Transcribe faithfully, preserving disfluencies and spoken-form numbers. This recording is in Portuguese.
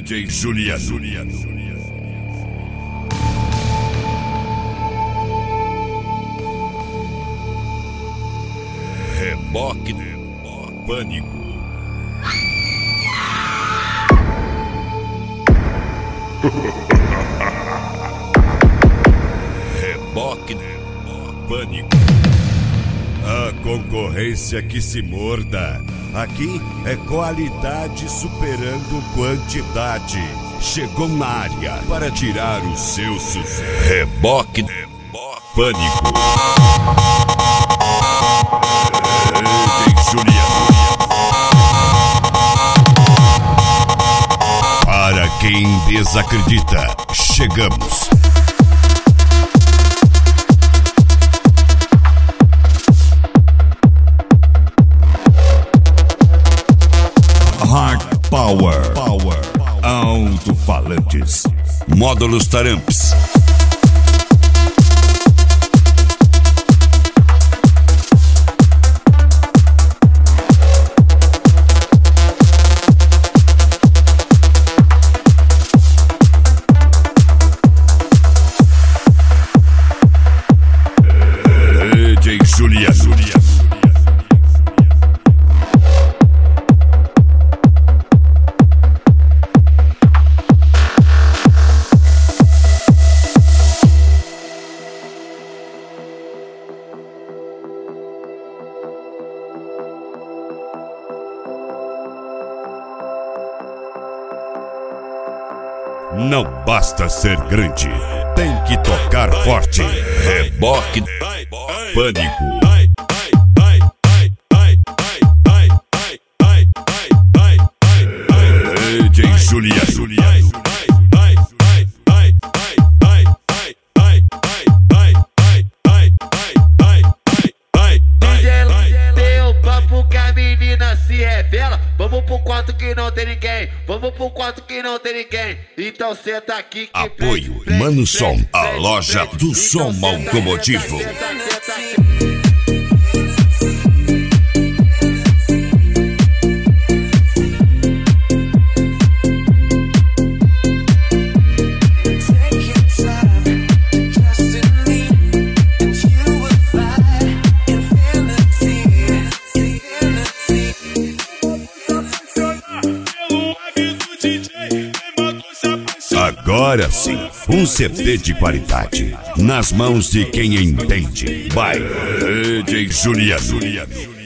D J Juliano. Reboque Pânico. Reboque Pânico. A concorrência que se morda. Aqui é qualidade superando quantidade. Chegou na área para tirar o seu sucesso. Reboque Pânico. Juliano. Para quem desacredita, chegamos. Hard Power. Power. Alto-falantes. Módulos Taramps. D J Juliano. Não basta ser grande, tem que tocar forte. Reboque Pânico. D J Juliano. Deu papo que a menina se revela. Vamos pro quarto que não tem ninguém. Vamos pro quarto que não tem ninguém. Então senta aqui que apoio Mano Som, a loja do som automotivo. Agora sim, um C D de qualidade nas mãos de quem entende. Vai, D J Juliano.